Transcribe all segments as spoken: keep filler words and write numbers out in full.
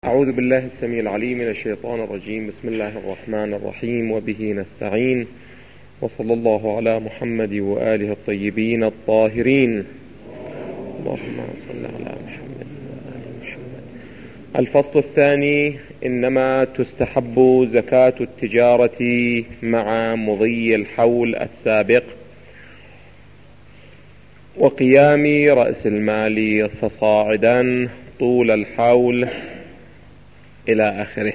أعوذ بالله السميع العليم من الشيطان الرجيم. بسم الله الرحمن الرحيم، وبه نستعين، وصلى الله على محمد وآله الطيبين الطاهرين. اللهم صل على محمد وآل محمد. الفصل الثاني: إنما تستحب زكاة التجارة مع مضي الحول السابق وقيام رأس المال فصاعدا طول الحول إلى آخره.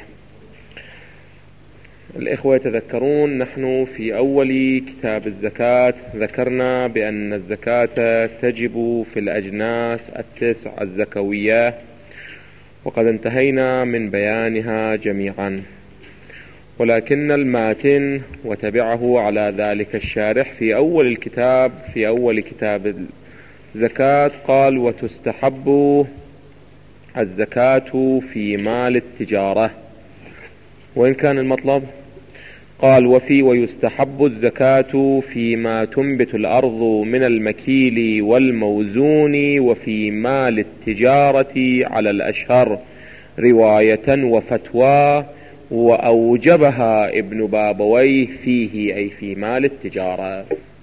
الإخوة يتذكرون نحن في أول كتاب الزكاة ذكرنا بأن الزكاة تجب في الأجناس التسع الزكوية، وقد انتهينا من بيانها جميعا، ولكن الماتن وتبعه على ذلك الشارح في أول الكتاب في أول كتاب الزكاة قال: وتستحب الزكاة في مال التجارة. وإن كان المطلب قال: وفي ويستحب الزكاة فيما تنبت الأرض من المكيل والموزون وفي مال التجارة على الأشهر رواية وفتوى، وأوجبها ابن بابويه فيه، أي في مال التجارة.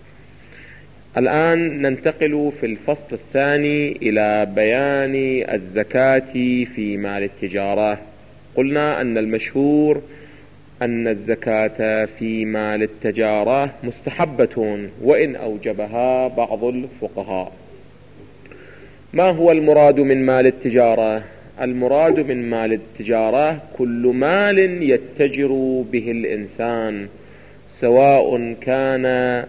الآن ننتقل في الفصل الثاني إلى بيان الزكاة في مال التجارة. قلنا أن المشهور أن الزكاة في مال التجارة مستحبة، وإن أوجبها بعض الفقهاء. ما هو المراد من مال التجارة؟ المراد من مال التجارة كل مال يتجر به الإنسان، سواء كان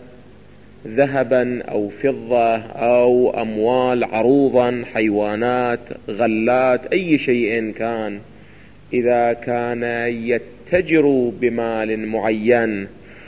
ذهبا أو فضة أو أموال عروضا، حيوانات، غلات، أي شيء كان، إذا كان يتجر بمال معين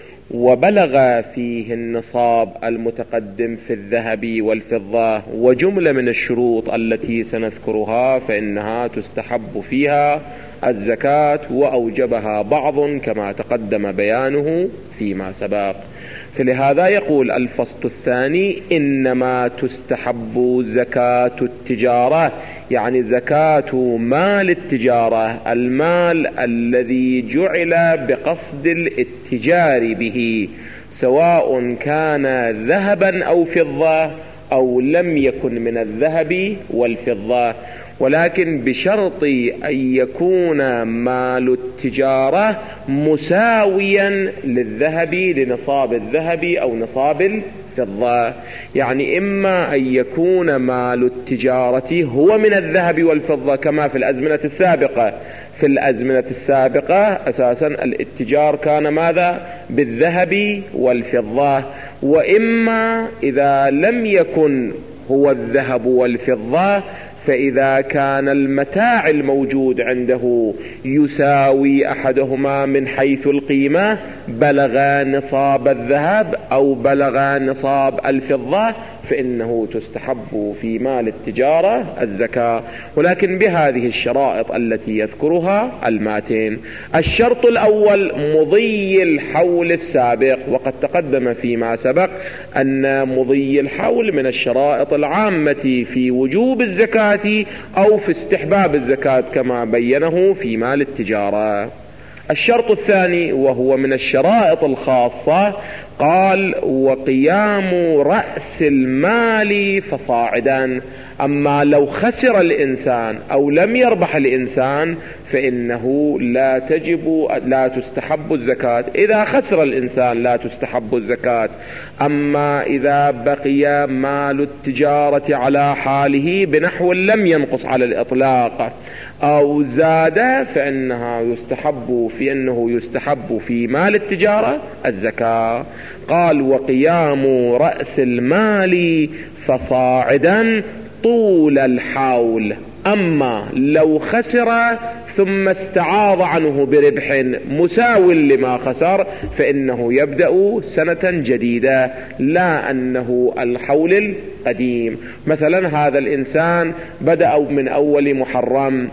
وبلغ فيه النصاب المتقدم في الذهب والفضة وجملة من الشروط التي سنذكرها، فإنها تستحب فيها الزكاة، وأوجبها بعض كما تقدم بيانه فيما سبق. فلهذا يقول الفصل الثاني: إنما تستحب زكاة التجارة، يعني زكاة مال التجارة، المال الذي جعل بقصد الاتجار به، سواء كان ذهبا أو فضة أو لم يكن من الذهب والفضة، ولكن بشرط أن يكون مال التجارة مساويا للذهب، لنصاب الذهب أو نصاب الفضة. يعني إما أن يكون مال التجارة هو من الذهب والفضة كما في الأزمنة السابقة. في الأزمنة السابقة أساسا الاتجار كان ماذا؟ بالذهب والفضة. وإما إذا لم يكن هو الذهب والفضة، فإذا كان المتاع الموجود عنده يساوي أحدهما من حيث القيمة، بلغ نصاب الذهب أو بلغ نصاب الفضة، فإنه تستحب في مال التجارة الزكاة، ولكن بهذه الشرائط التي يذكرها الماتن. الشرط الأول مضي الحول السابق، وقد تقدم فيما سبق أن مضي الحول من الشرائط العامة في وجوب الزكاة أو في استحباب الزكاة كما بينه في مال التجارة. الشرط الثاني وهو من الشرائط الخاصة قال: وقيام رأس المال فصاعدا. أما لو خسر الإنسان أو لم يربح الإنسان فإنه لا تجب لا تستحب الزكاة. إذا خسر الإنسان لا تستحب الزكاة. أما إذا بقي مال التجارة على حاله بنحو لم ينقص على الإطلاق أو زاد، فإنها يستحب في أنه يستحب في مال التجارة الزكاة. قال: وقيام رأس المال فصاعدا طول الحول. أما لو خسر ثم استعاض عنه بربح مساو لما خسر، فإنه يبدأ سنة جديدة، لا أنه الحول القديم. مثلا هذا الإنسان بدأ من أول محرم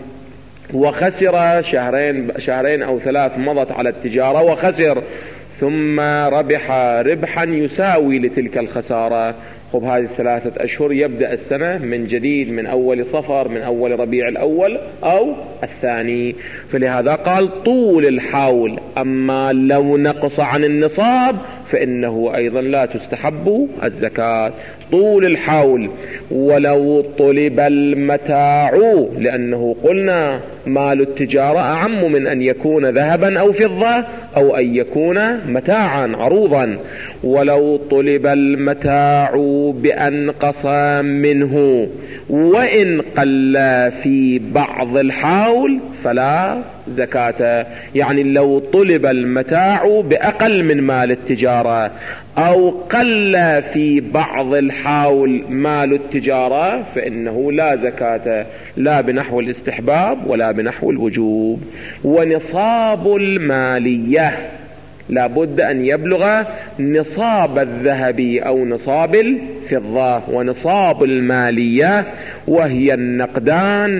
وخسر شهرين شهرين أو ثلاث مضت على التجارة وخسر، ثم ربح ربحا يساوي لتلك الخسارة، خب هذه الثلاثة أشهر يبدأ السنة من جديد من أول صفر، من أول ربيع الأول أو الثاني. فلهذا قال طول الحول. أما لو نقص عن النصاب فإنه أيضا لا تستحب الزكاة طول الحول. ولو طلب المتاع، لأنه قلنا مال التجارة أعم من أن يكون ذهبا أو فضة أو أن يكون متاعا عروضا. ولو طلب المتاع بأنقص منه وإن قل في بعض الحول فلا زكاة. يعني لو طلب المتاع بأقل من مال التجارة أو قل في بعض الحول مال التجارة فإنه لا زكاة، لا بنحو الاستحباب ولا بنحو الوجوب. ونصاب المالية لا بد أن يبلغ نصاب الذهب أو نصاب الفضة. ونصاب المالية وهي النقدان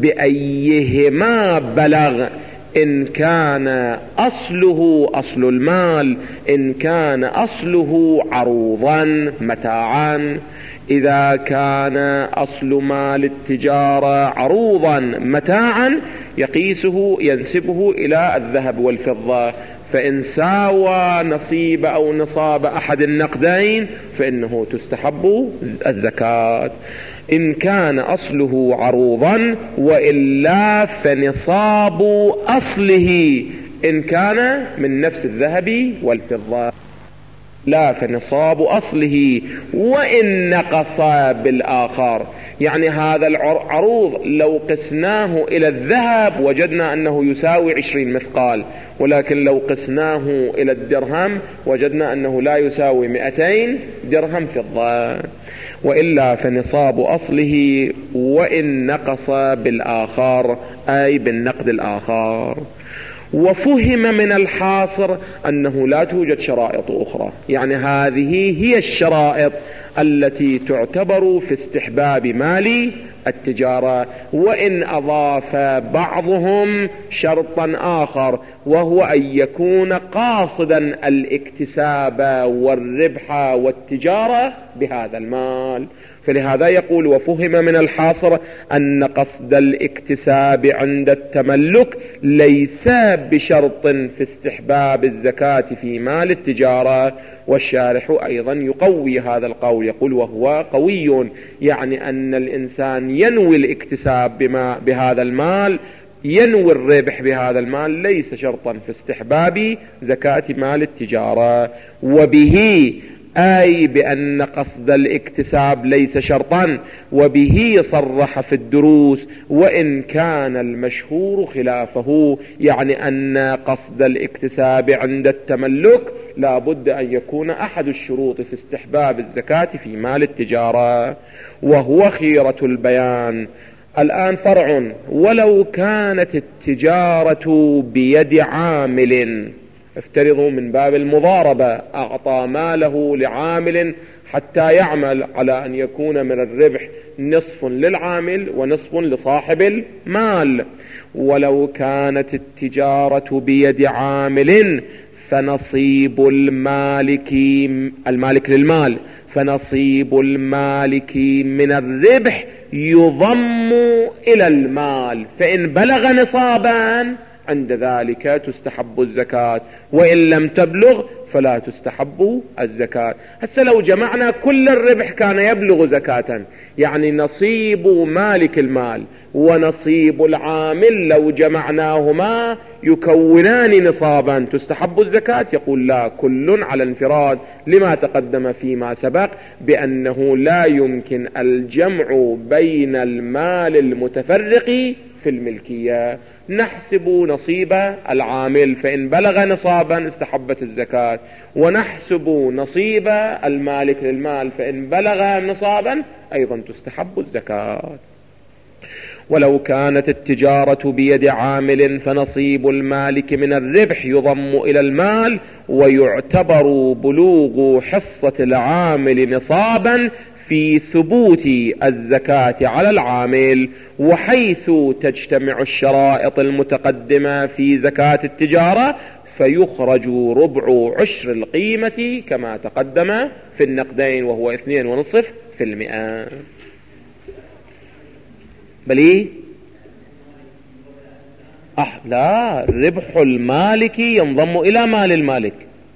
بأيهما بلغ، إن كان أصله أصل المال، إن كان أصله عروضا متاعا. إذا كان أصل مال التجارة عروضا متاعا يقيسه ينسبه إلى الذهب والفضة، فإن ساوى نصيب أو نصاب أحد النقدين فإنه تستحب الزكاة. إن كان أصله عروضا، وإلا فنصاب أصله إن كان من نفس الذهب والفضة، لا فنصاب أصله وإن نقص بالآخر. يعني هذا العروض لو قسناه إلى الذهب وجدنا أنه يساوي عشرين مثقال، ولكن لو قسناه إلى الدرهم وجدنا أنه لا يساوي مئتين درهم فضة. وإلا فنصاب أصله وإن نقص بالآخر أي بالنقد الآخر. وفهم من الحاصر أنه لا توجد شرائط أخرى، يعني هذه هي الشرائط التي تعتبر في استحباب مال التجارة. وإن أضاف بعضهم شرطا آخر وهو أن يكون قاصدا الاكتساب والربح والتجارة بهذا المال. فلهذا يقول وفهم من الحاصر أن قصد الاكتساب عند التملك ليس بشرط في استحباب الزكاة في مال التجارة. والشارح أيضا يقوي هذا القول، يقول وهو قوي، يعني أن الإنسان ينوي الاكتساب بما بهذا المال، ينوي الربح بهذا المال، ليس شرطا في استحباب زكاة مال التجارة. وبه أي بأن قصد الاكتساب ليس شرطا، وبه صرح في الدروس وإن كان المشهور خلافه، يعني أن قصد الاكتساب عند التملك لا بد أن يكون أحد الشروط في استحباب الزكاة في مال التجارة، وهو خيرة البيان. الآن فرع. ولو كانت التجارة بيد عامل، افترضوا من باب المضاربة أعطى ماله لعامل حتى يعمل على أن يكون من الربح نصف للعامل ونصف لصاحب المال. ولو كانت التجارة بيد عامل فنصيب المالك المالك للمال فنصيب المالك من الربح يضم إلى المال، فإن بلغ نصابا عند ذلك تستحب الزكاة، وإن لم تبلغ فلا تستحب الزكاة. هسه لو جمعنا كل الربح كان يبلغ زكاة، يعني نصيب مالك المال ونصيب العامل لو جمعناهما يكونان نصابا تستحب الزكاة. يقول لا، كل على انفراد، لما تقدم فيما سبق بأنه لا يمكن الجمع بين المال المتفرق في الملكية. نحسب نصيب العامل فإن بلغ نصابا استحبت الزكاة، ونحسب نصيب المالك للمال فإن بلغ نصابا أيضا تستحب الزكاة. ولو كانت التجارة بيد عامل فنصيب المالك من الربح يضم إلى المال، ويعتبر بلوغ حصة العامل نصابا في ثبوت الزكاة على العامل. وحيث تجتمع الشرائط المتقدمة في زكاة التجارة فيخرج ربع عشر القيمة كما تقدم في النقدين وهو اثنين ونصف في المئة. بل إيه؟ أح لا، ربح المالك ينضم إلى مال المالك.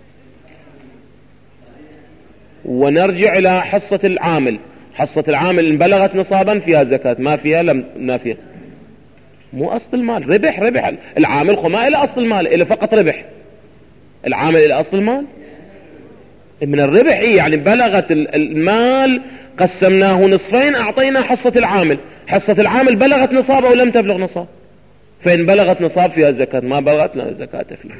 ونرجع إلى حصة العامل. حصة العامل إن بلغت نصابا فيها زكاة، ما فيها لم ما فيها. مو أصل المال، ربح ربح العامل خما إلى أصل المال، إلى فقط ربح العامل إلى أصل المال من الربح. إيه يعني بلغت المال قسمناه نصفين أعطينا حصة العامل، حصة العامل بلغت نصاب أو لم تبلغ نصاب، فإن بلغت نصاب فيها زكاة، ما بلغت لا زكاة فيها.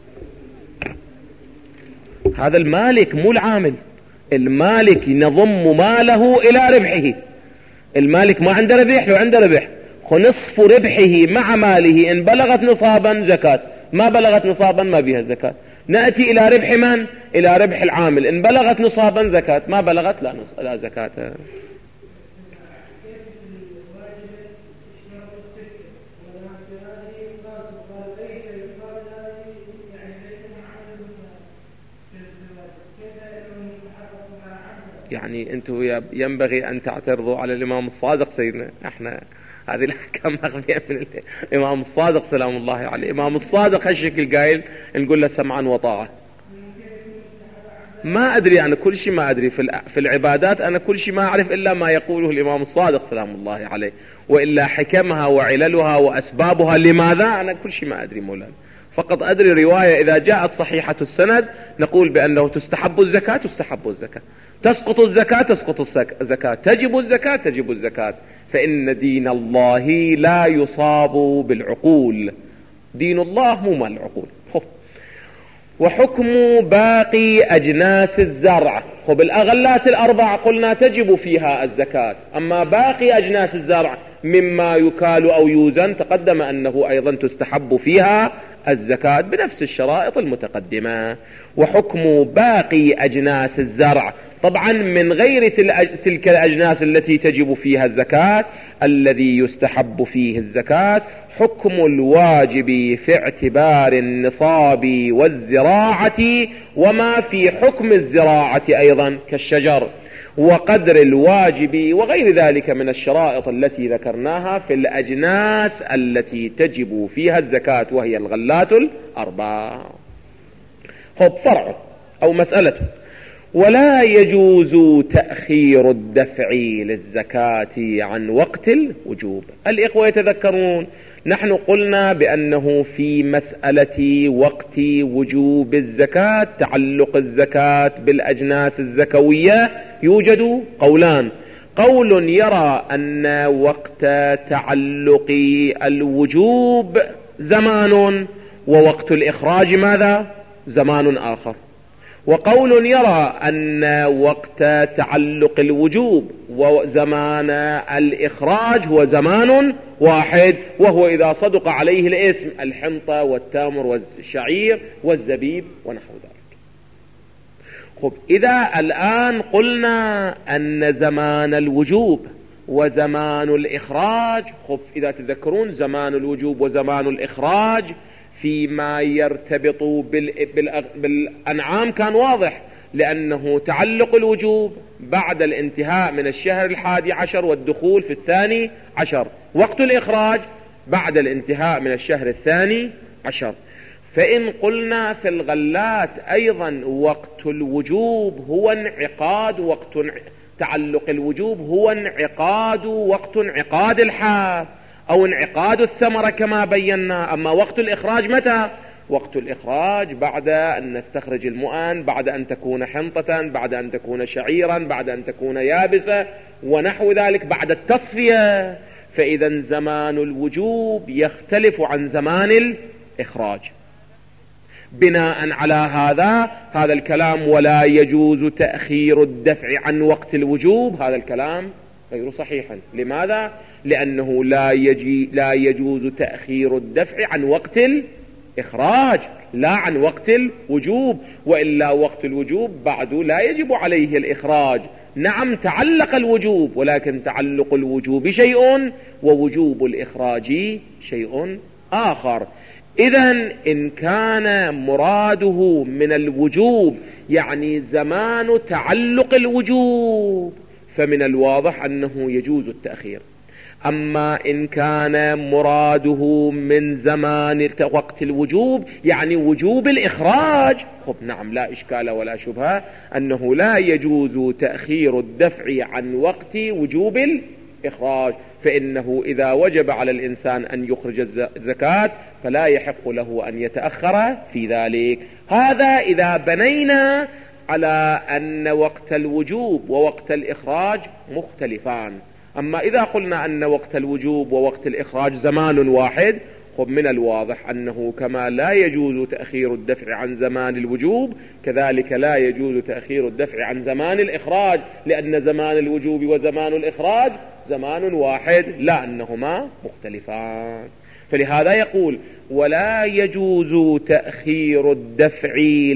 هذا المالك مو العامل. المالك ينضم ماله إلى ربحه. المالك ما عنده ربح، لو عنده ربح نصف ربحه مع ماله إن بلغت نصابا زكاة، ما بلغت نصابا ما بها زكاة. نأتي إلى ربح من؟ إلى ربح العامل، إن بلغت نصابا زكاة، ما بلغت لا, نص... لا زكاة. يعني أنتم ينبغي أن تعترضوا على الإمام الصادق سيدنا. احنا هذه الأحكام مخفية من الإمام الصادق سلام الله عليه. الإمام الصادق هالشكل قايل نقول له سمعا وطاعة. ما أدري أنا كل شيء ما أدري في في العبادات، أنا كل شيء ما أعرف إلا ما يقوله الإمام الصادق سلام الله عليه، وإلا حكمها وعللها وأسبابها لماذا أنا كل شيء ما أدري مولانا. فقط أدري رواية إذا جاءت صحيحة السند نقول بأنه تستحب الزكاة تستحب الزكاة، تسقط الزكاة تسقط الزكاة، تجب الزكاة تجب الزكاة، فإن دين الله لا يصاب بالعقول. دين الله مو مال العقول. خب وحكم باقي أجناس الزرع. خب الأغلات الأربع قلنا تجب فيها الزكاة، أما باقي أجناس الزرع مما يكال أو يوزن تقدم أنه أيضا تستحب فيها الزكاة بنفس الشرائط المتقدمة. وحكم باقي أجناس الزرع طبعا من غير تلك الأجناس التي تجب فيها الزكاة، الذي يستحب فيه الزكاة حكم الواجب في اعتبار النصاب والزراعة وما في حكم الزراعة أيضا كالشجر وقدر الواجب وغير ذلك من الشرائط التي ذكرناها في الأجناس التي تجب فيها الزكاة وهي الغلات الأربع. خب فرع أو مسألة. ولا يجوز تأخير الدفع للزكاة عن وقت الوجوب. الإخوة يتذكرون نحن قلنا بأنه في مسألة وقت وجوب الزكاة تعلق الزكاة بالأجناس الزكوية يوجد قولان. قول يرى أن وقت تعلق الوجوب زمان ووقت الإخراج ماذا؟ زمان آخر. وقول يرى أن وقت تعلق الوجوب وزمان الإخراج هو زمان واحد، وهو إذا صدق عليه الاسم الحنطة والتمر والشعير والزبيب ونحو ذلك. خب إذا الآن قلنا أن زمان الوجوب وزمان الإخراج، خب إذا تذكرون زمان الوجوب وزمان الإخراج فيما يرتبط بالأنعام كان واضح، لأنه تعلق الوجوب بعد الانتهاء من الشهر الحادي عشر والدخول في الثاني عشر، وقت الإخراج بعد الانتهاء من الشهر الثاني عشر. فإن قلنا في الغلات أيضا وقت الوجوب هو انعقاد وقت تعلق الوجوب هو انعقاد وقت انعقاد الحاب أو انعقاد الثمرة كما بينا. أما وقت الإخراج متى؟ وقت الإخراج بعد أن نستخرج المؤن، بعد أن تكون حنطة، بعد أن تكون شعيرا، بعد أن تكون يابسة ونحو ذلك، بعد التصفية. فإذا زمان الوجوب يختلف عن زمان الإخراج. بناء على هذا هذا الكلام ولا يجوز تأخير الدفع عن وقت الوجوب، هذا الكلام غير صحيح. لماذا؟ لأنه لا, يجي لا يجوز تأخير الدفع عن وقت الإخراج لا عن وقت الوجوب، وإلا وقت الوجوب بعد لا يجب عليه الإخراج. نعم تعلق الوجوب، ولكن تعلق الوجوب شيء ووجوب الإخراج شيء آخر. إذن إن كان مراده من الوجوب يعني زمان تعلق الوجوب فمن الواضح أنه يجوز التأخير. أما إن كان مراده من زمان وقت الوجوب يعني وجوب الإخراج، خب نعم لا إشكال ولا شبهة أنه لا يجوز تأخير الدفع عن وقت وجوب الإخراج، فإنه إذا وجب على الإنسان أن يخرج الزكاة فلا يحق له أن يتأخر في ذلك. هذا إذا بنينا على أن وقت الوجوب ووقت الإخراج مختلفان. أما إذا قلنا أن وقت الوجوب ووقت الإخراج زمان واحد، خب من الواضح أنه كما لا يجوز تأخير الدفع عن زمان الوجوب كذلك لا يجوز تأخير الدفع عن زمان الإخراج، لأن زمان الوجوب وزمان الإخراج زمان واحد لا أنهما مختلفان. فلهذا يقول ولا يجوز تأخير الدفع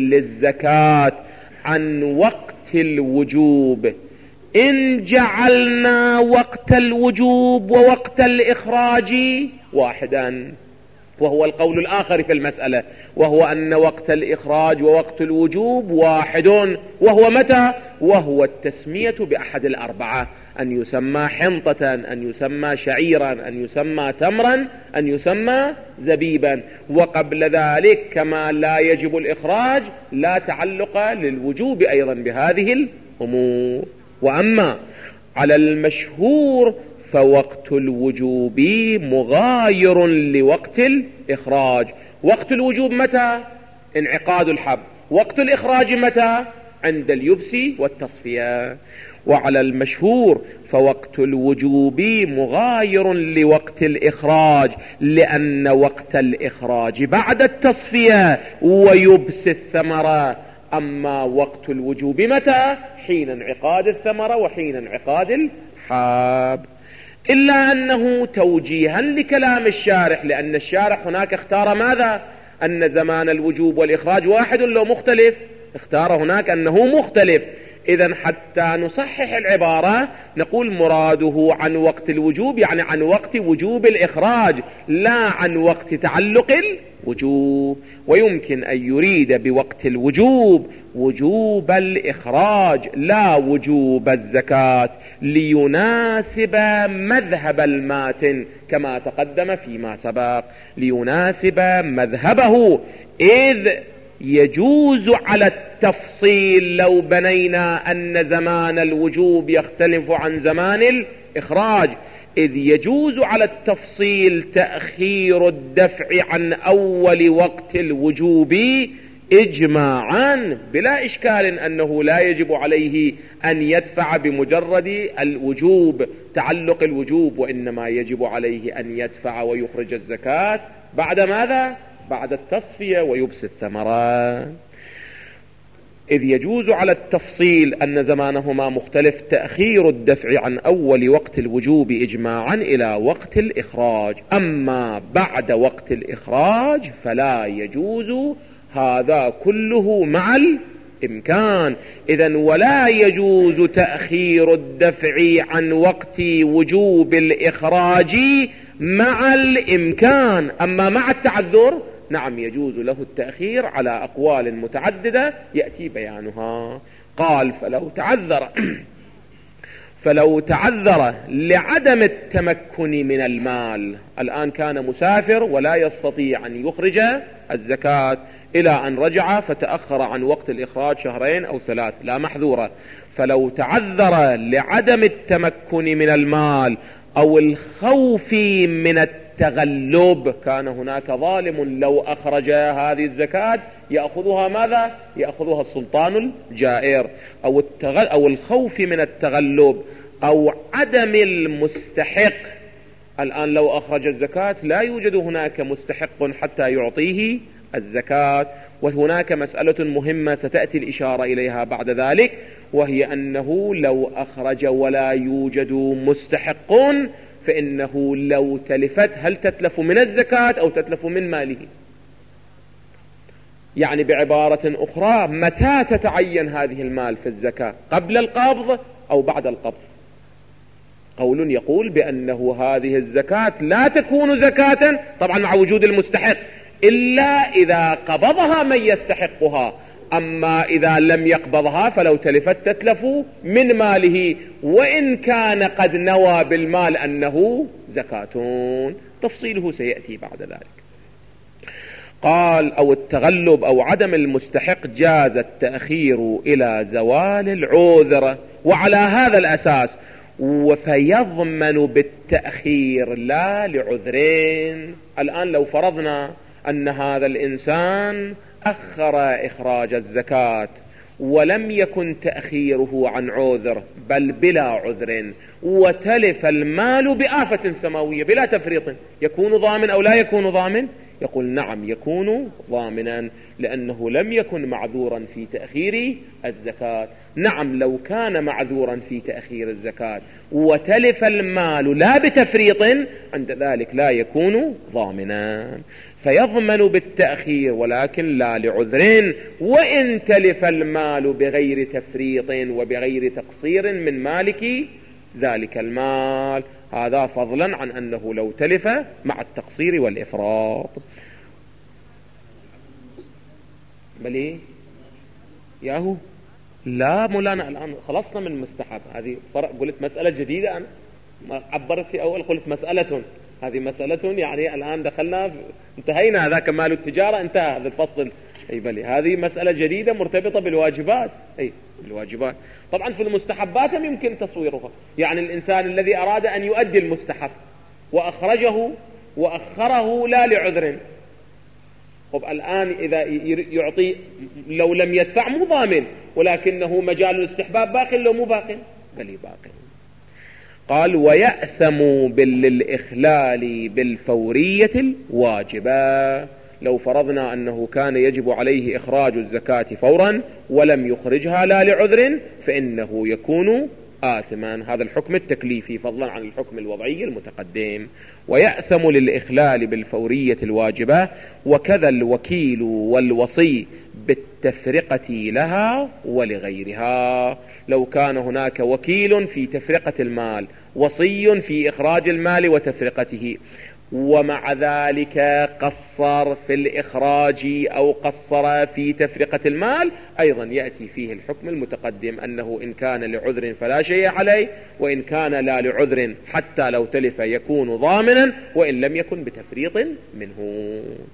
للزكاة عن وقت الوجوب إن جعلنا وقت الوجوب ووقت الإخراج واحدا، وهو القول الآخر في المسألة، وهو أن وقت الإخراج ووقت الوجوب واحد، وهو متى؟ وهو التسمية بأحد الأربعة، أن يسمى حنطة، أن يسمى شعيرا، أن يسمى تمرا، أن يسمى زبيبا. وقبل ذلك كما لا يجب الإخراج لا تعلق للوجوب أيضا بهذه الأمور. وأما على المشهور فوقت الوجوب مغاير لوقت الإخراج. وقت الوجوب متى؟ انعقاد الحب. وقت الإخراج متى؟ عند اليبس والتصفية. وعلى المشهور فوقت الوجوب مغاير لوقت الإخراج لأن وقت الإخراج بعد التصفية ويبس الثمرة. أما وقت الوجوب متى؟ حين انعقاد الثمرة وحين انعقاد الحاب. إلا أنه توجيها لكلام الشارح، لأن الشارح هناك اختار ماذا؟ أن زمان الوجوب والإخراج واحد لو مختلف، اختار هناك أنه مختلف. إذن حتى نصحح العبارة نقول مراده عن وقت الوجوب يعني عن وقت وجوب الإخراج لا عن وقت تعلق الوجوب. ويمكن أن يريد بوقت الوجوب وجوب الإخراج لا وجوب الزكاة ليناسب مذهب الماتن كما تقدم فيما سبق، ليناسب مذهبه، إذ يجوز على التفصيل لو بنينا أن زمان الوجوب يختلف عن زمان الإخراج، إذ يجوز على التفصيل تأخير الدفع عن أول وقت الوجوب إجماعا بلا إشكال أنه لا يجب عليه أن يدفع بمجرد الوجوب تعلق الوجوب، وإنما يجب عليه أن يدفع ويخرج الزكاة بعد ماذا؟ بعد التصفية ويبس الثمرة. إذ يجوز على التفصيل أن زمانهما مختلف تأخير الدفع عن أول وقت الوجوب إجماعا إلى وقت الإخراج. أما بعد وقت الإخراج فلا يجوز هذا كله مع الإمكان. إذن ولا يجوز تأخير الدفع عن وقت وجوب الإخراج مع الإمكان. أما مع التعذر نعم يجوز له التأخير على أقوال متعددة يأتي بيانها. قال فلو تعذر فلو تعذر لعدم التمكن من المال، الآن كان مسافر ولا يستطيع أن يخرج الزكاة إلى أن رجع فتأخر عن وقت الإخراج شهرين أو ثلاث لا محذورة. فلو تعذر لعدم التمكن من المال أو الخوف من التغلب، كان هناك ظالم لو أخرج هذه الزكاة يأخذها ماذا؟ يأخذها السلطان الجائر، أو, التغل أو الخوف من التغلب أو عدم المستحق. الآن لو أخرج الزكاة لا يوجد هناك مستحق حتى يعطيه الزكاة. وهناك مسألة مهمة ستأتي الإشارة إليها بعد ذلك، وهي أنه لو أخرج ولا يوجد مستحق فإنه لو تلفت هل تتلف من الزكاة أو تتلف من ماله؟ يعني بعبارة أخرى متى تتعين هذه المال في الزكاة؟ قبل القبض أو بعد القبض؟ قول يقول بأنه هذه الزكاة لا تكون زكاة طبعا مع وجود المستحق إلا إذا قبضها من يستحقها، أما إذا لم يقبضها فلو تلفت تتلف من ماله وإن كان قد نوى بالمال أنه زكاة. تفصيله سيأتي بعد ذلك. قال أو التغلب أو عدم المستحق جاز التأخير إلى زوال العذر، وعلى هذا الأساس فيضمن بالتأخير لا لعذرين. الآن لو فرضنا أن هذا الإنسان أخر إخراج الزكاة ولم يكن تأخيره عن عذر بل بلا عذر، وتلف المال بآفة سماوية بلا تفريط، يكون ضامن أو لا يكون ضامن؟ يقول نعم يكون ضامنا، لأنه لم يكن معذورا في تأخير الزكاة. نعم لو كان معذورا في تأخير الزكاة وتلف المال لا بتفريط عند ذلك لا يكون ضامنا، فيضمن بالتأخير ولكن لا لعذر، وإن تلف المال بغير تفريط وبغير تقصير من مالك ذلك المال، هذا فضلا عن أنه لو تلف مع التقصير والإفراط. بلي ياهو لا مولانا الآن خلصنا من المستحب، هذه فرق. قلت مسألة جديدة، أنا ما عبرت في أول قلت مسألة، هذه مسألة يعني الآن دخلنا انتهينا، هذاك مال التجارة انتهى هذا الفصل. أي بلي هذه مسألة جديدة مرتبطة بالواجبات. أي بالواجبات طبعا في المستحبات يمكن تصويرها، يعني الإنسان الذي أراد أن يؤدي المستحب وأخرجه وأخره لا لعذر، طب الآن إذا يعطي لو لم يدفع مو ضامن، ولكنه مجال الاستحباب باقي لو مو باقي؟ بل باقي. قال ويأثم بالإخلال بالفورية الواجبة. لو فرضنا أنه كان يجب عليه إخراج الزكاة فورا ولم يخرجها لا لعذر فإنه يكون آثما. هذا الحكم التكليفي فضلا عن الحكم الوضعي المتقدم. ويأثم للإخلال بالفورية الواجبة، وكذا الوكيل والوصي بالتفرقة لها ولغيرها. لو كان هناك وكيل في تفرقة المال، وصي في إخراج المال وتفرقته، ومع ذلك قصر في الإخراج أو قصر في تفرقة المال، أيضا يأتي فيه الحكم المتقدم أنه إن كان لعذر فلا شيء عليه، وإن كان لا لعذر حتى لو تلف يكون ضامنا، وإن لم يكن بتفريط منه.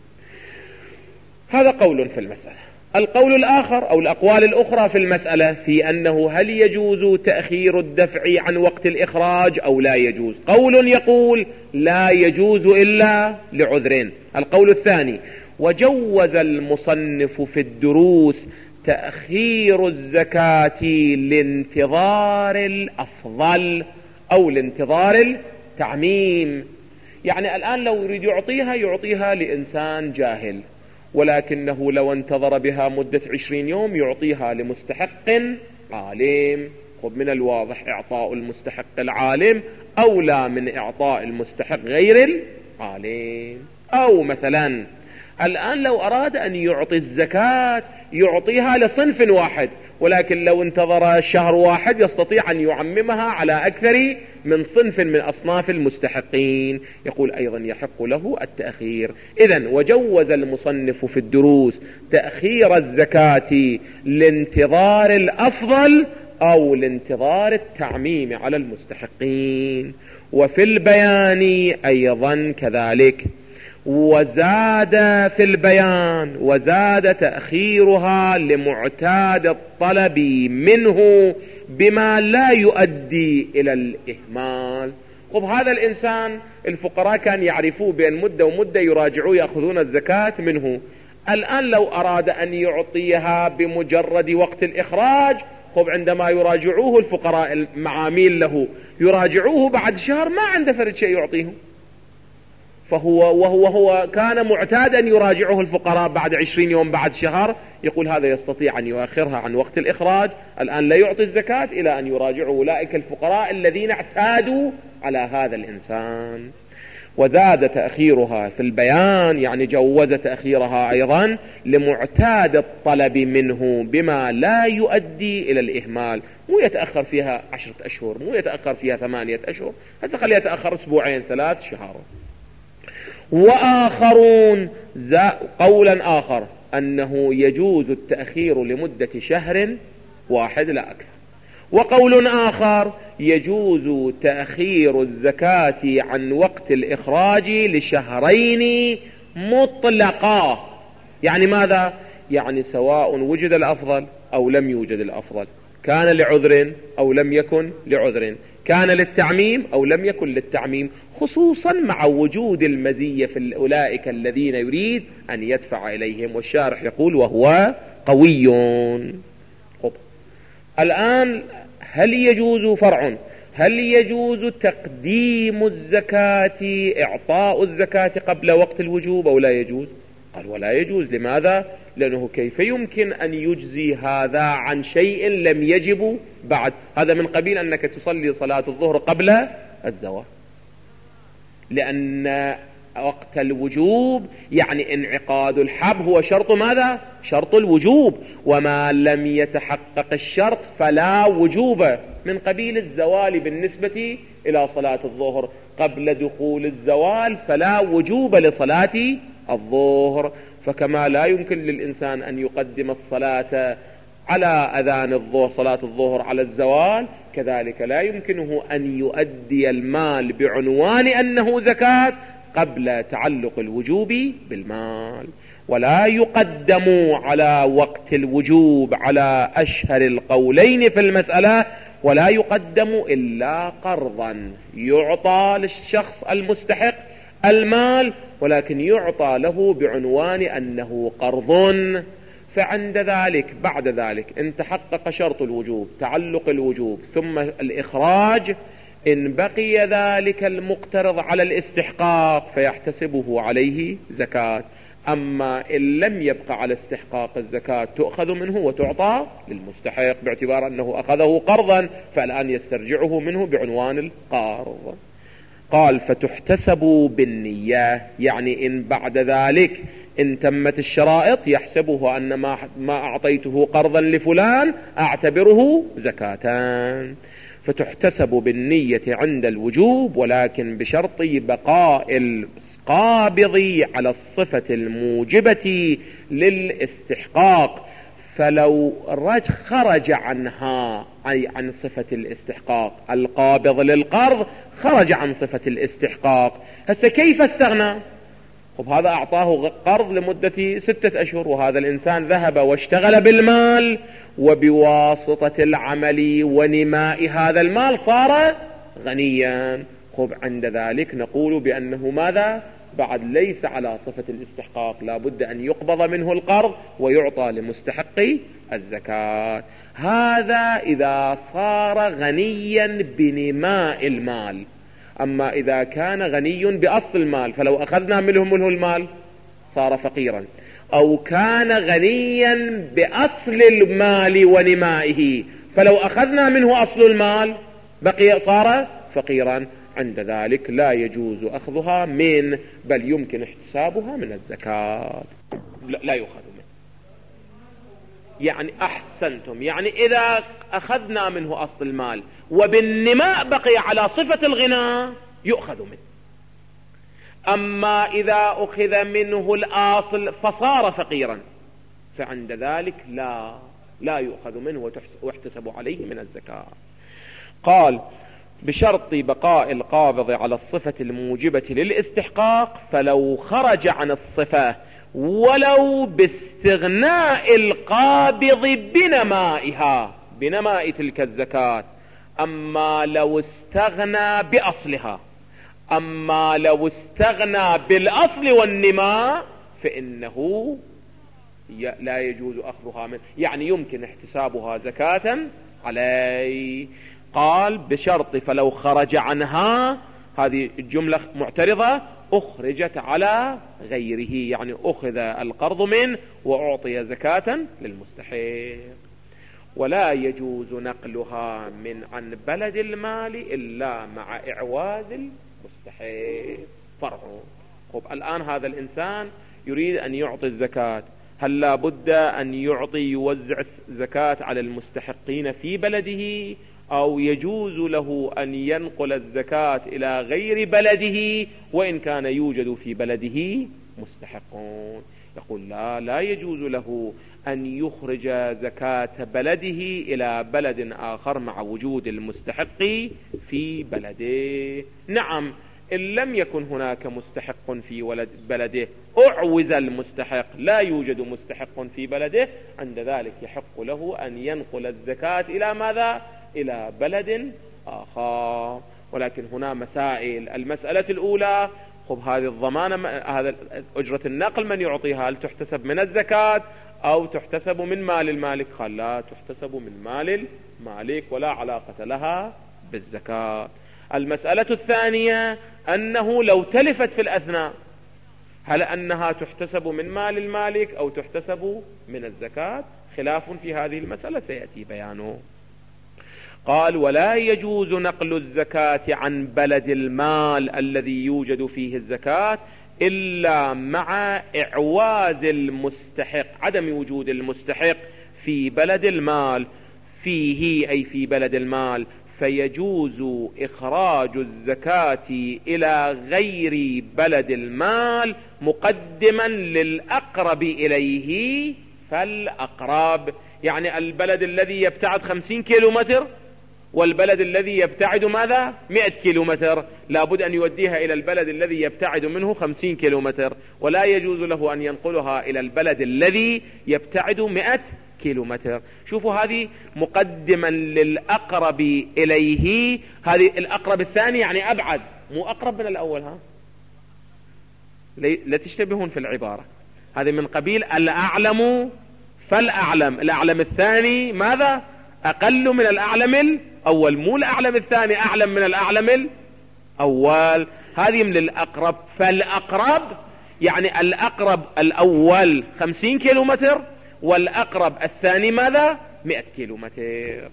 هذا قول في المسألة. القول الآخر أو الأقوال الأخرى في المسألة في أنه هل يجوز تأخير الدفع عن وقت الإخراج أو لا يجوز. قول يقول لا يجوز إلا لعذرين. القول الثاني وجوز المصنف في الدروس تأخير الزكاة لانتظار الأفضل أو لانتظار التعميم. يعني الآن لو يريد يعطيها يعطيها لإنسان جاهل، ولكنه لو انتظر بها مدة عشرين يوم يعطيها لمستحق عالم. خب من الواضح إعطاء المستحق العالم أولى من إعطاء المستحق غير العالم. أو مثلا الآن لو أراد أن يعطي الزكاة يعطيها لصنف واحد، ولكن لو انتظر شهر واحد يستطيع أن يعممها على أكثر من صنف من أصناف المستحقين، يقول أيضا يحق له التأخير. إذن وجوز المصنف في الدروس تأخير الزكاة لانتظار الأفضل أو لانتظار التعميم على المستحقين. وفي البيان أيضا كذلك، وزاد في البيان وزاد تأخيرها لمعتاد الطلب منه بما لا يؤدي إلى الإهمال. خب هذا الإنسان الفقراء كان يعرفوه بأن مدة ومدة يراجعوا يأخذون الزكاة منه. الآن لو أراد أن يعطيها بمجرد وقت الإخراج، خب عندما يراجعوه الفقراء المعاميل له يراجعوه بعد شهر ما عنده فرد شيء يعطيه، فهو وهو هو كان معتادا يراجعه الفقراء بعد عشرين يوم بعد شهر، يقول هذا يستطيع أن يؤخرها عن وقت الإخراج. الآن لا يعطي الزكاة إلى أن يراجعه أولئك الفقراء الذين اعتادوا على هذا الإنسان. وزاد تأخيرها في البيان يعني جوز تأخيرها أيضا لمعتاد الطلب منه بما لا يؤدي إلى الإهمال. مو يتأخر فيها عشرة أشهر، مو يتأخر فيها ثمانية أشهر، هسه خليه يتأخر أسبوعين ثلاث شهر. وآخرون قولا آخر أنه يجوز التأخير لمدة شهر واحد لا أكثر. وقول آخر يجوز تأخير الزكاة عن وقت الإخراج لشهرين مطلقا. يعني ماذا؟ يعني سواء وجد الأفضل أو لم يوجد الأفضل، كان لعذر أو لم يكن لعذر، كان للتعميم أو لم يكن للتعميم، خصوصا مع وجود المزية في أولئك الذين يريد أن يدفع إليهم. والشارح يقول وهو قوي. خب. الآن هل يجوز فرع هل يجوز تقديم الزكاة، إعطاء الزكاة قبل وقت الوجوب أو لا يجوز؟ قال ولا يجوز. لماذا؟ لأنه كيف يمكن أن يجزي هذا عن شيء لم يجب بعد؟ هذا من قبيل أنك تصلي صلاة الظهر قبل الزوال، لأن وقت الوجوب يعني انعقاد الحب هو شرط ماذا؟ شرط الوجوب، وما لم يتحقق الشرط فلا وجوب، من قبيل الزوال بالنسبة إلى صلاة الظهر. قبل دخول الزوال فلا وجوب لصلاة الظهر. فكما لا يمكن للإنسان أن يقدم الصلاة على أذان الظهر، صلاة الظهر على الزوال، كذلك لا يمكنه أن يؤدي المال بعنوان أنه زكاة قبل تعلق الوجوب بالمال. ولا يقدم على وقت الوجوب على أشهر القولين في المسألة، ولا يقدم إلا قرضا يعطى للشخص المستحق المال، ولكن يعطى له بعنوان أنه قرض. فعند ذلك بعد ذلك إن تحقق شرط الوجوب، تعلق الوجوب، ثم الإخراج، إن بقي ذلك المقترض على الاستحقاق فيحتسبه عليه زكاة. أما إن لم يبقى على استحقاق الزكاة تؤخذ منه وتعطى للمستحق باعتبار أنه أخذه قرضا، فالآن يسترجعه منه بعنوان القرض. قال فتحتسب بالنية، يعني إن بعد ذلك إن تمت الشرائط يحسبه أن ما, ما أعطيته قرضا لفلان أعتبره زكاة. فتحتسب بالنية عند الوجوب، ولكن بشرط بقاء القابض على الصفة الموجبة للاستحقاق. فلو رج خرج عنها، أي عن صفة الاستحقاق، القابض للقرض خرج عن صفة الاستحقاق، هسه كيف استغنى؟ خب هذا أعطاه قرض لمدة ستة أشهر، وهذا الإنسان ذهب واشتغل بالمال، وبواسطة العمل ونماء هذا المال صار غنيا. خب عند ذلك نقول بأنه ماذا؟ بعد ليس على صفة الاستحقاق، لا بد أن يقبض منه القرض ويعطى لمستحق الزكاة. هذا إذا صار غنيا بنماء المال. أما إذا كان غني بأصل المال فلو أخذنا منه منه المال صار فقيرا، أو كان غنيا بأصل المال ونمائه فلو أخذنا منه أصل المال بقي صار فقيرا، عند ذلك لا يجوز أخذها من، بل يمكن احتسابها من الزكاة، لا يؤخذ منه. يعني أحسنتم، يعني إذا أخذنا منه أصل المال وبالنماء بقي على صفة الغنى يؤخذ منه. أما إذا أخذ منه الأصل فصار فقيرا فعند ذلك لا لا يؤخذ منه ويحتسب عليه من الزكاة. قال بشرط بقاء القابض على الصفة الموجبة للاستحقاق، فلو خرج عن الصفة ولو باستغناء القابض بنمائها، بنماء تلك الزكاة. أما لو استغنى بأصلها، أما لو استغنى بالأصل والنماء فإنه لا يجوز أخذها منه، يعني يمكن احتسابها زكاة عليه. قال بشرط فلو خرج عنها، هذه الجملة معترضة، أخرجت على غيره، يعني أخذ القرض منه وأعطي زكاة للمستحق. ولا يجوز نقلها من عن بلد المال إلا مع إعواز المستحق. فرع. خب الآن هذا الإنسان يريد أن يعطي الزكاة، هل لا بد أن يعطي يوزع الزكاة على المستحقين في بلده، أو يجوز له أن ينقل الزكاة إلى غير بلده وإن كان يوجد في بلده مستحقون؟ يقول لا لا يجوز له أن يخرج زكاة بلده إلى بلد آخر مع وجود المستحق في بلده. نعم، إن لم يكن هناك مستحق في ولد بلده، أعوز المستحق، لا يوجد مستحق في بلده، عند ذلك يحق له أن ينقل الزكاة إلى ماذا؟ إلى بلد آخر. ولكن هنا مسائل. المسألة الأولى، خب هذه الضمانة، هذا أجرة النقل من يعطيها؟ هل تحتسب من الزكاة أو تحتسب من مال المالك؟ قال لا، تحتسب من مال المالك ولا علاقة لها بالزكاة. المسألة الثانية أنه لو تلفت في الأثناء، هل أنها تحتسب من مال المالك أو تحتسب من الزكاة؟ خلاف في هذه المسألة سيأتي بيانه. قال ولا يجوز نقل الزكاة عن بلد المال الذي يوجد فيه الزكاة إلا مع إعواز المستحق، عدم وجود المستحق في بلد المال فيه، أي في بلد المال، فيجوز إخراج الزكاة إلى غير بلد المال مقدما للأقرب إليه فالأقرب. يعني البلد الذي يبتعد خمسين كيلو متر والبلد الذي يبتعد ماذا؟ مئة كيلو متر، لابد أن يوديها إلى البلد الذي يبتعد منه خمسين كيلو متر، ولا يجوز له أن ينقلها إلى البلد الذي يبتعد مئة كيلو متر. شوفوا، هذه مقدما للأقرب إليه. هذه الأقرب الثاني يعني أبعد، مو أقرب من الأول. ها لا تشتبهون في العبارة، هذه من قبيل الأعلم فالأعلم. الأعلم الثاني ماذا؟ أقل من الأعلم الأول، مو الأعلم الثاني أعلم من الأعلم الأول. هذه من الأقرب فالأقرب، يعني الأقرب الأول خمسين كيلو متر والأقرب الثاني ماذا؟ مئة كيلو متر.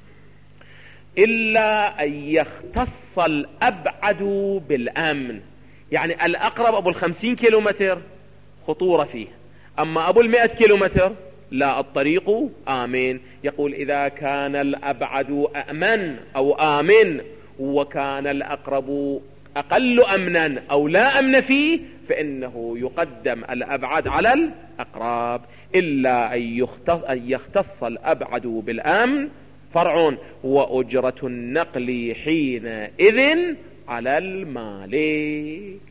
إلا أن يختص الأبعد بالأمن، يعني الأقرب أبو الخمسين كيلو متر خطورة فيه، أما أبو المئة كيلو متر لا، الطريق آمن. يقول إذا كان الأبعد أأمن أو آمن وكان الأقرب أقل أمنا أو لا أمن فيه فإنه يقدم الأبعد على الأقرب. إلا أن يختص الأبعد بالأمن فرع، وأجرة النقل حينئذ على المالك.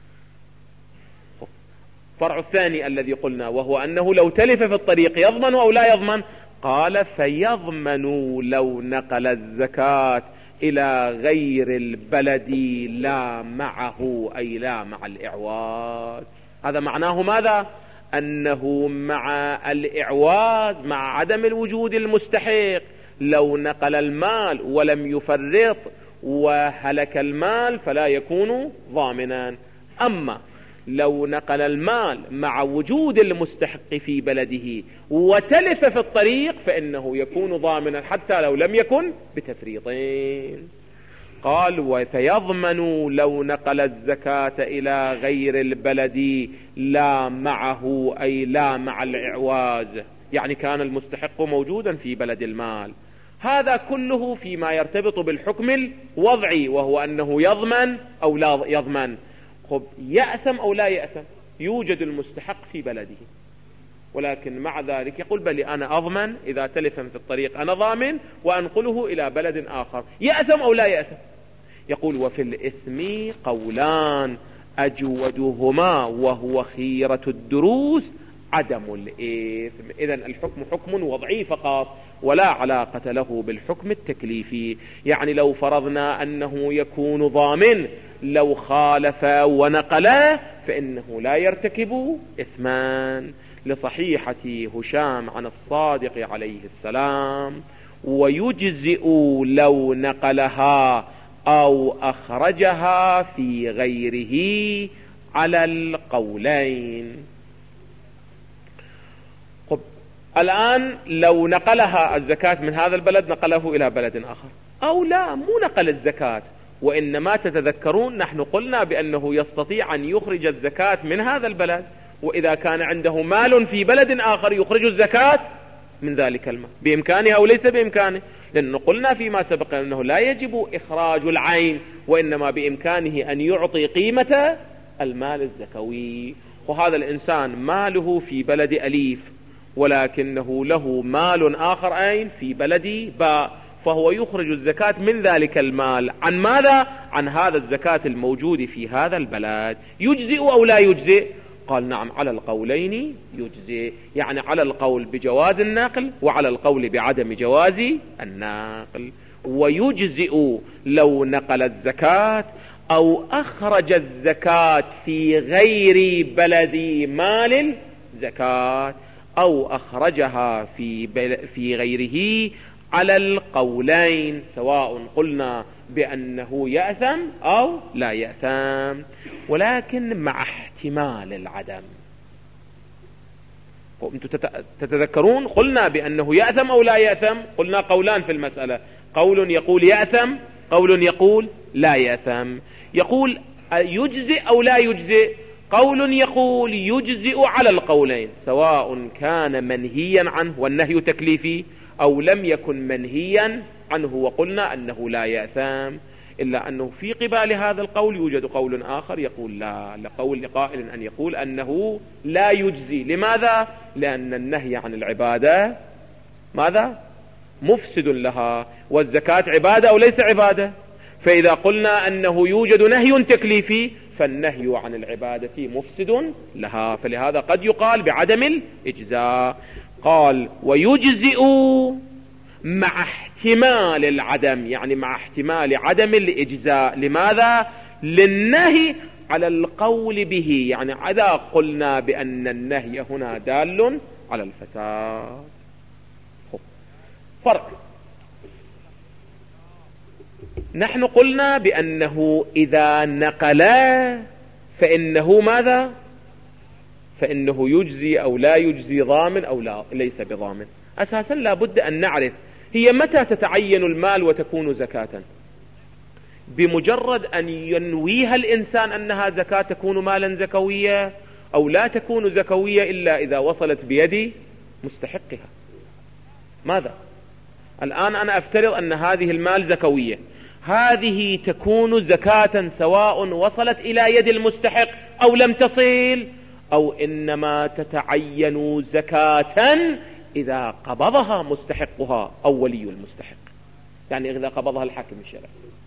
فرع الثاني الذي قلنا، وهو أنه لو تلف في الطريق يضمن أو لا يضمن؟ قال فيضمن لو نقل الزكاة إلى غير البلد لا معه، أي لا مع الإعواز. هذا معناه ماذا؟ أنه مع الإعواز، مع عدم الوجود المستحق، لو نقل المال ولم يفرط وهلك المال فلا يكون ضامنا. أما لو نقل المال مع وجود المستحق في بلده وتلف في الطريق فإنه يكون ضامنا حتى لو لم يكن بتفريطين. قال وفيضمن لو نقل الزكاة إلى غير البلد لا معه، أي لا مع الإعواز، يعني كان المستحق موجودا في بلد المال. هذا كله فيما يرتبط بالحكم الوضعي، وهو أنه يضمن أو لا يضمن. خب يأثم أو لا يأثم؟ يوجد المستحق في بلده، ولكن مع ذلك يقول بل أنا أضمن إذا تلف في الطريق أنا ضامن وأنقله إلى بلد آخر. يأثم أو لا يأثم؟ يقول وفي الإثم قولان أجودهما وهو خيرة الدروس عدم الإثم. إذن الحكم حكم وضعي فقط ولا علاقة له بالحكم التكليفي. يعني لو فرضنا أنه يكون ضامن، لو خالف ونقله فإنه لا يرتكب إثمان، لصحيحة هشام عن الصادق عليه السلام ويجزئ لو نقلها أو أخرجها في غيره على القولين. طب الآن لو نقلها الزكاة من هذا البلد نقله إلى بلد آخر، أو لا مو نقل الزكاة، وإنما تتذكرون نحن قلنا بأنه يستطيع أن يخرج الزكاة من هذا البلد، وإذا كان عنده مال في بلد آخر يخرج الزكاة من ذلك المال بإمكانه أو ليس بإمكانه، لأنه قلنا فيما سبق أنه لا يجب إخراج العين، وإنما بإمكانه أن يعطي قيمة المال الزكوي. وهذا الإنسان ماله في بلد أليف ولكنه له مال آخر أين في بلد باء، فهو يخرج الزكاة من ذلك المال عن ماذا؟ عن هذا الزكاة الموجود في هذا البلد. يجزئ أو لا يجزئ؟ قال نعم، على القولين يجزئ، يعني على القول بجواز النقل وعلى القول بعدم جواز النقل. ويجزئ لو نقل الزكاة أو أخرج الزكاة في غير بلد مال الزكاة أو أخرجها في, في غيره، على القولين، سواء قلنا بأنه يأثم أو لا يأثم، ولكن مع احتمال العدم. وأنتم تتذكرون قلنا بأنه يأثم أو لا يأثم، قلنا قولان في المسألة، قول يقول يأثم، قول يقول لا يأثم. يقول يجزئ أو لا يجزئ؟ قول يقول يجزئ على القولين، سواء كان منهيا عنه والنهي تكليفي أو لم يكن منهيا عنه وقلنا أنه لا يأثم، إلا أنه في قبال هذا القول يوجد قول آخر يقول لا، لقول قائل أن يقول أنه لا يجزي. لماذا؟ لأن النهي عن العبادة ماذا؟ مفسد لها، والزكاة عبادة أو ليس عبادة؟ فإذا قلنا أنه يوجد نهي تكليفي فالنهي عن العبادة مفسد لها، فلهذا قد يقال بعدم الإجزاء. قال ويجزئ مع احتمال العدم، يعني مع احتمال عدم الإجزاء. لماذا؟ للنهي على القول به، يعني إذا قلنا بأن النهي هنا دال على الفساد. فرق، نحن قلنا بأنه إذا نقل فإنه ماذا؟ فإنه يجزي أو لا يجزي، ضامن أو لا ليس بضامن. أساسا لا بد أن نعرف هي متى تتعين المال وتكون زكاة. بمجرد أن ينويها الإنسان أنها زكاة تكون مالا زكوية، أو لا تكون زكوية إلا إذا وصلت بيد مستحقها. ماذا؟ الآن أنا أفترض أن هذه المال زكوية، هذه تكون زكاة سواء وصلت إلى يد المستحق أو لم تصل، أو إنما تتعين زكاة إذا قبضها مستحقها أو ولي المستحق، يعني إذا قبضها الحاكم الشرعي.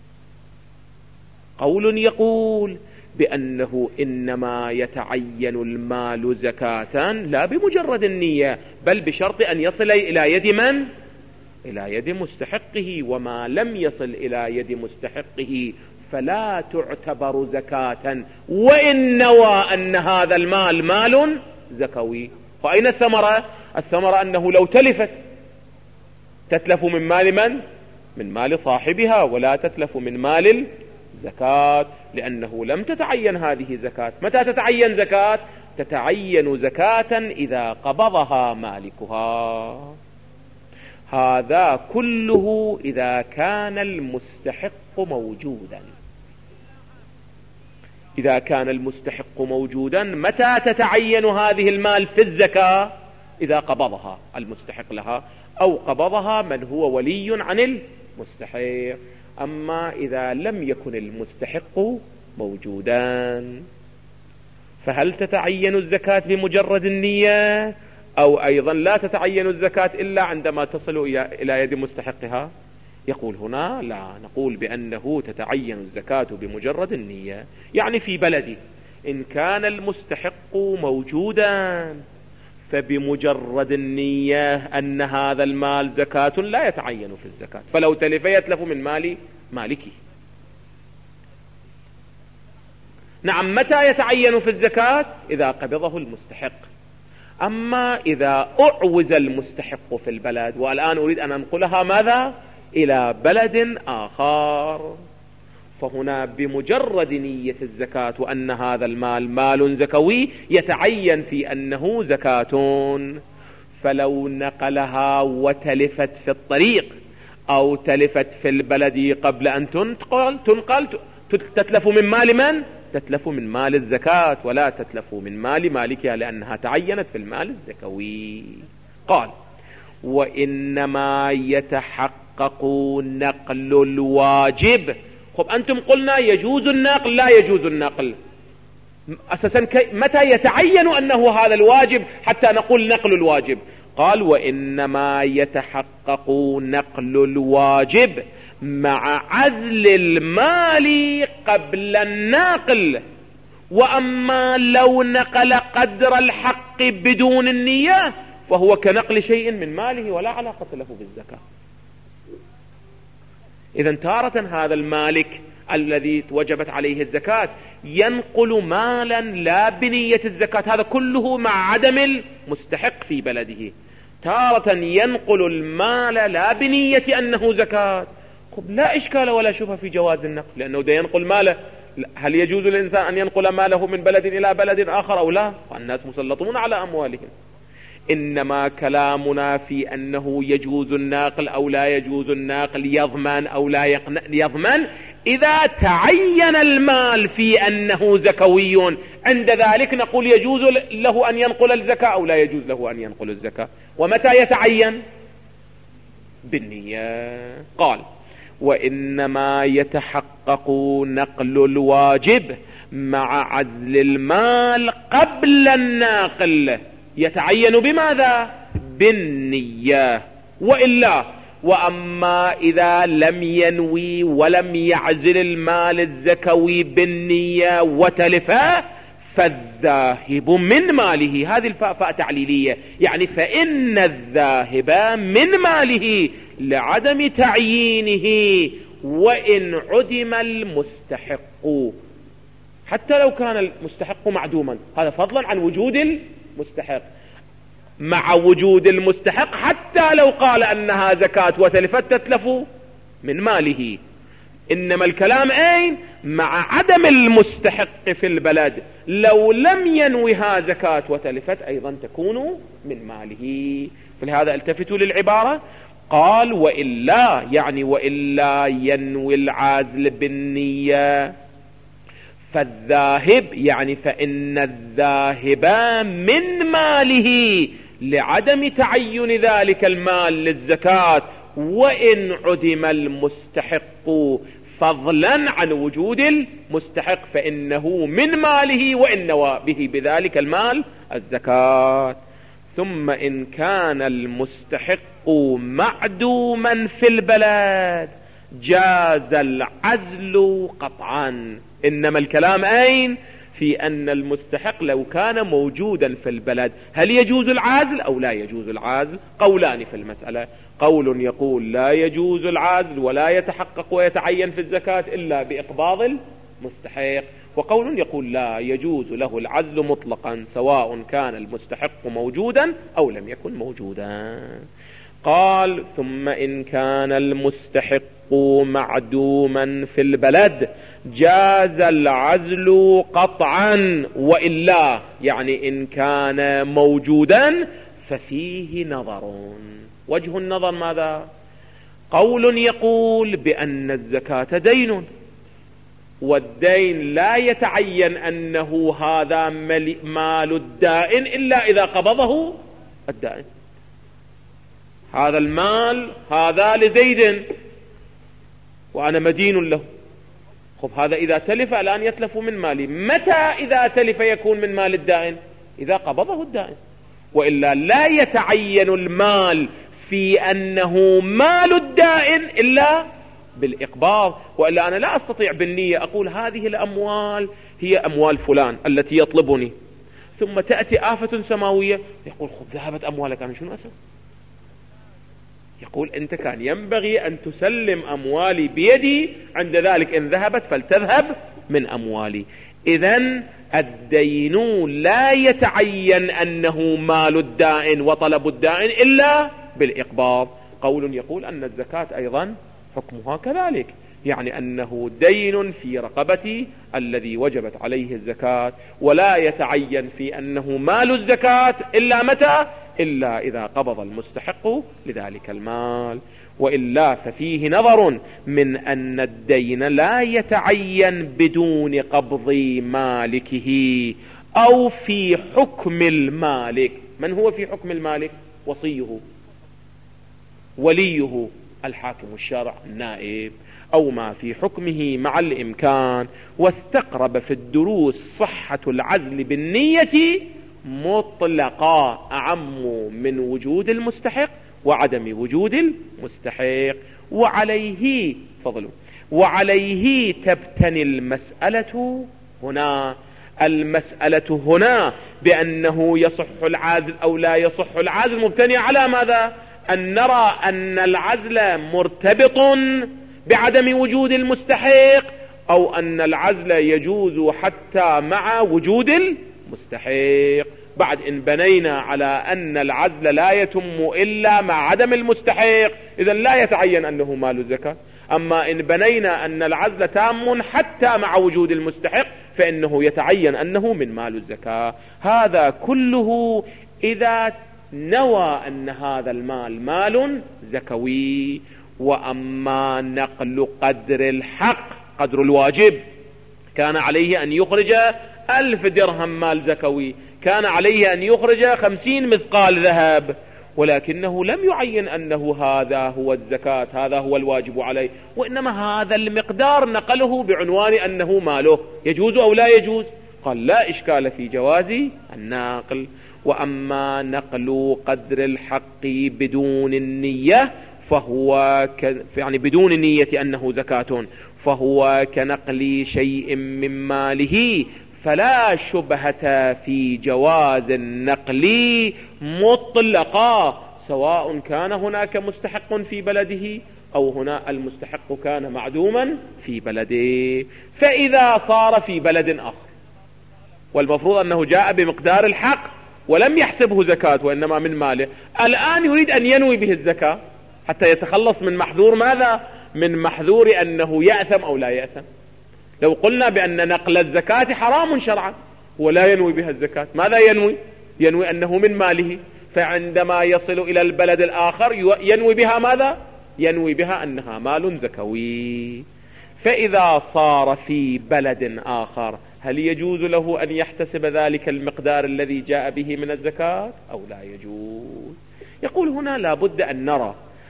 قول يقول بأنه إنما يتعين المال زكاة لا بمجرد النية، بل بشرط أن يصل إلى يد من؟ إلى يد مستحقه، وما لم يصل إلى يد مستحقه فلا تعتبر زكاة وإن نوى أن هذا المال مال زكوي. فأين الثمرة؟ الثمرة أنه لو تلفت تتلف من مال من؟ من مال صاحبها، ولا تتلف من مال الزكاة، لأنه لم تتعين هذه زكاة. متى تتعين زكاة؟ تتعين زكاة إذا قبضها مالكها. هذا كله إذا كان المستحق موجودا. إذا كان المستحق موجودا متى تتعين هذه المال في الزكاة؟ إذا قبضها المستحق لها أو قبضها من هو ولي عن المستحق. أما إذا لم يكن المستحق موجودا فهل تتعين الزكاة بمجرد النية، أو أيضا لا تتعين الزكاة إلا عندما تصل إلى يد مستحقها؟ يقول هنا لا، نقول بأنه تتعين الزكاة بمجرد النية. يعني في بلدي إن كان المستحق موجودا فبمجرد النية أن هذا المال زكاة لا يتعين في الزكاة، فلو تلف يتلف من مال مالكي. نعم، متى يتعين في الزكاة؟ إذا قبضه المستحق. أما إذا أعوز المستحق في البلد، والآن أريد أن أنقلها ماذا؟ إلى بلد آخر، فهنا بمجرد نية الزكاة وأن هذا المال مال زكوي يتعين في أنه زكاة. فلو نقلها وتلفت في الطريق أو تلفت في البلد قبل أن تنقل, تنقل تتلف من مال من؟ تتلف من مال الزكاة، ولا تتلف من مال مالكها لأنها تعينت في المال الزكوي. قال: وإنما يتحقق نقل الواجب. خب أنتم قلنا يجوز النقل، لا يجوز النقل. أساسا كي متى يتعين أنه هذا الواجب حتى نقول نقل الواجب؟ قال: وإنما يتحقق نقل الواجب مع عزل المال قبل الناقل. وأما لو نقل قدر الحق بدون النية فهو كنقل شيء من ماله ولا علاقة له بالزكاة. إذن تارة هذا المالك الذي وجبت عليه الزكاة ينقل مالا لا بنية الزكاة، هذا كله مع عدم المستحق في بلده. تارة ينقل المال لا بنية أنه زكاة. لا إشكال ولا شبهة في جواز النقل، لأنه ده ينقل ماله. هل يجوز للإنسان أن ينقل ماله من بلد إلى بلد آخر أو لا؟ والناس مسلطون على أموالهم. إنما كلامنا في أنه يجوز الناقل أو لا يجوز الناقل، يضمن أو لا يضمن، إذا تعين المال في أنه زكوي، عند ذلك نقول يجوز له أن ينقل الزكاة أو لا يجوز له أن ينقل الزكاة. ومتى يتعين؟ بالنية. قال: وإنما يتحقق نقل الواجب مع عزل المال قبل الناقل. يتعين بماذا؟ بالنية. وإلا وأما إذا لم ينوي ولم يعزل المال الزكوي بالنية وتلفه فالذاهب من ماله. هذه الفاء فاء تعليلية، يعني فإن الذاهب من ماله لعدم تعيينه وإن عدم المستحق، حتى لو كان المستحق معدوما. هذا فضلا عن وجود المستحق. مع وجود المستحق حتى لو قال أنها زكاة وتلفت تتلف من ماله. إنما الكلام أين؟ مع عدم المستحق في البلد. لو لم ينوها زكاة وتلفت أيضا تكون من ماله. فلهذا التفتوا للعبارة. قال: وإلا، يعني وإلا ينوي العازل بالنية فالذاهب، يعني فإن الذاهب من ماله لعدم تعين ذلك المال للزكاة وإن عدم المستحق، فضلا عن وجود المستحق، فإنه من ماله وإن نوى به بذلك المال الزكاة. ثم إن كان المستحق معدوما في البلد جاز العزل قطعا. إنما الكلام أين؟ في أن المستحق لو كان موجودا في البلد هل يجوز العزل أو لا يجوز العزل؟ قولان في المسألة. قول يقول لا يجوز العزل ولا يتحقق ويتعين في الزكاة إلا بإقباض المستحق، وقول يقول لا يجوز له العزل مطلقا سواء كان المستحق موجودا أو لم يكن موجودا. قال: ثم إن كان المستحق معدوما في البلد جاز العزل قطعا. وإلا، يعني إن كان موجودا ففيه نظر. وجه النظر ماذا؟ قول يقول بأن الزكاة دين، والدين لا يتعين أنه هذا مال الدائن إلا إذا قبضه الدائن. هذا المال هذا لزيد وأنا مدين له. خب هذا إذا تلف الآن يتلف من مالي. متى إذا تلف يكون من مال الدائن؟ إذا قبضه الدائن. وإلا لا يتعين المال في أنه مال الدائن إلا بالإقباض. وإلا أنا لا أستطيع بالنية أقول هذه الأموال هي أموال فلان التي يطلبني، ثم تأتي آفة سماوية يقول خب ذهبت أموالك، أنا شنو أسوي؟ يقول أنت كان ينبغي أن تسلم أموالي بيدي، عند ذلك إن ذهبت فلتذهب من أموالي. إذن الدين لا يتعين أنه مال الدائن وطلب الدائن إلا بالإقباض. قول يقول أن الزكاة أيضا حكمها كذلك، يعني أنه دين في رقبتي الذي وجبت عليه الزكاة، ولا يتعين في أنه مال الزكاة إلا متى؟ إلا إذا قبض المستحق لذلك المال، وإلا ففيه نظر من أن الدين لا يتعين بدون قبض مالكه أو في حكم المالك. من هو في حكم المالك؟ وصيه، وليه، الحاكم الشرع، النائب، أو ما في حكمه مع الإمكان. واستقرب في الدروس صحة العزل بالنية مطلقا أعم من وجود المستحق وعدم وجود المستحق. وعليه فضله وعليه تبتني المسألة هنا. المسألة هنا بأنه يصح العزل أو لا يصح العزل مبتني على ماذا؟ أن نرى أن العزل مرتبط بعدم وجود المستحق، أو أن العزل يجوز حتى مع وجود المستحق. بعد إن بنينا على أن العزل لا يتم إلا مع عدم المستحق إذن لا يتعين أنه مال الزكاة. أما إن بنينا أن العزل تام حتى مع وجود المستحق فإنه يتعين أنه من مال الزكاة. هذا كله إذا نوى أن هذا المال مال زكوي. وأما نقل قدر الحق، قدر الواجب، كان عليه أن يخرج ألف درهم مال زكوي، كان عليه أن يخرج خمسين مثقال ذهب، ولكنه لم يعين أنه هذا هو الزكاة، هذا هو الواجب عليه، وإنما هذا المقدار نقله بعنوان أنه ماله. يجوز أو لا يجوز؟ قال لا إشكال في جواز النقل. وأما نقل قدر الحق بدون النية فهو ك... يعني بدون النية أنه زكاة، فهو كنقل شيء من ماله، فلا شبهة في جواز النقل مطلقا، سواء كان هناك مستحق في بلده أو هنا المستحق كان معدوما في بلده. فإذا صار في بلد آخر والمفروض أنه جاء بمقدار الحق ولم يحسبه زكاة وإنما من ماله، الآن يريد أن ينوي به الزكاة حتى يتخلص من محذور ماذا؟ من محذور أنه يأثم أو لا يأثم. لو قلنا بأن نقل الزكاة حرام شرعا ولا ينوي بها الزكاة، ماذا ينوي؟ ينوي أنه من ماله، فعندما يصل إلى البلد الآخر ينوي بها ماذا؟ ينوي بها أنها مال زكوي. فإذا صار في بلد آخر هل يجوز له أن يحتسب ذلك المقدار الذي جاء به من الزكاة أو لا يجوز؟ يقول هنا لابد أن نرى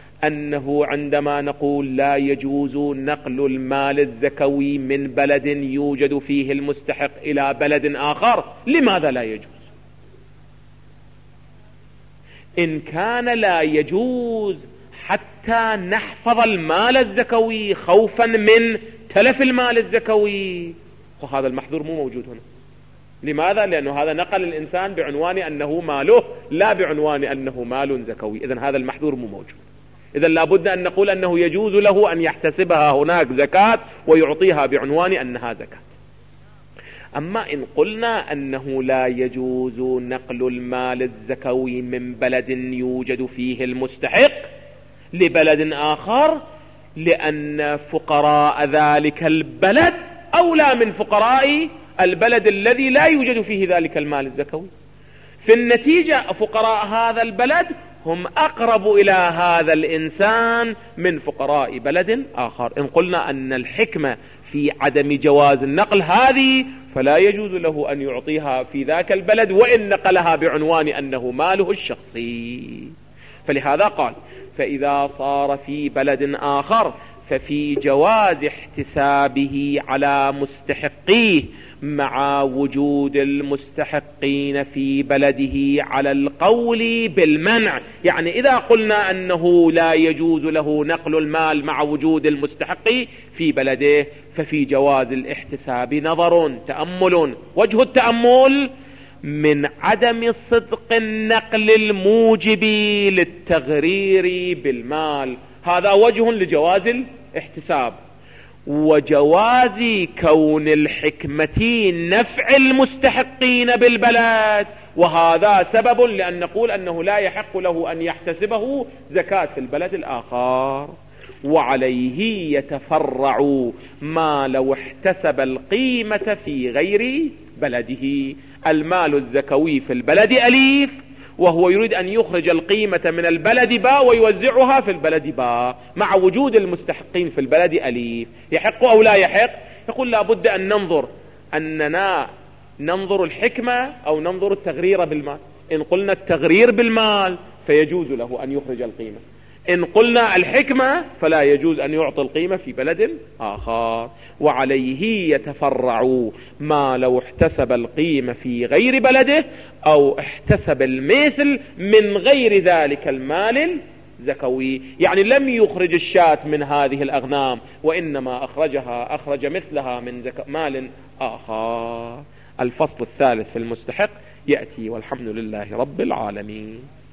أنه عندما نقول لا يجوز نقل المال الزكوي من بلد يوجد فيه المستحق إلى بلد آخر، لماذا لا يجوز؟ إن كان لا يجوز حتى نحفظ المال الزكوي خوفا من تلف المال الزكوي، وهذا المحذور مو موجود هنا. لماذا؟ لأنه هذا نقل الإنسان بعنوان أنه ماله لا بعنوان أنه مال زكوي، إذن هذا المحذور مو موجود. إذن لابد أن نقول أنه يجوز له أن يحتسبها هناك زكاة ويعطيها بعنوان أنها زكاة. أما إن قلنا أنه لا يجوز نقل المال الزكوي من بلد يوجد فيه المستحق لبلد آخر لأن فقراء ذلك البلد أولى من فقراء البلد الذي لا يوجد فيه ذلك المال الزكوي، في النتيجة فقراء هذا البلد هم أقرب إلى هذا الإنسان من فقراء بلد آخر. إن قلنا أن الحكمة في عدم جواز النقل هذه فلا يجوز له أن يعطيها في ذاك البلد وإن نقلها بعنوان أنه ماله الشخصي. فلهذا قال فإذا صار في بلد آخر ففي جواز احتسابه على مستحقيه مع وجود المستحقين في بلده على القول بالمنع. يعني إذا قلنا أنه لا يجوز له نقل المال مع وجود المستحق في بلده ففي جواز الاحتساب نظر تأمل. وجه التأمل من عدم صدق النقل الموجب للتغرير بالمال، هذا وجه لجواز الاحتساب، وجواز كون الحكمة نفع المستحقين بالبلد، وهذا سبب لأن نقول أنه لا يحق له أن يحتسبه زكاة في البلد الآخر. وعليه يتفرع ما لو احتسب القيمة في غير بلده. المال الزكوي في البلد أليف وهو يريد أن يخرج القيمة من البلد باء ويوزعها في البلد باء مع وجود المستحقين في البلد أليف، يحق أو لا يحق؟ يقول لا بد أن ننظر أننا ننظر الحكمة أو ننظر التغرير بالمال. إن قلنا التغرير بالمال فيجوز له أن يخرج القيمة، إن قلنا الحكمة فلا يجوز أن يعطي القيمة في بلد آخر. وعليه يتفرع ما لو احتسب القيمة في غير بلده أو احتسب المثل من غير ذلك المال الزكوي، يعني لم يخرج الشاة من هذه الأغنام وإنما أخرجها أخرج مثلها من زك... مال آخر. الفصل الثالث في المستحق يأتي، والحمد لله رب العالمين.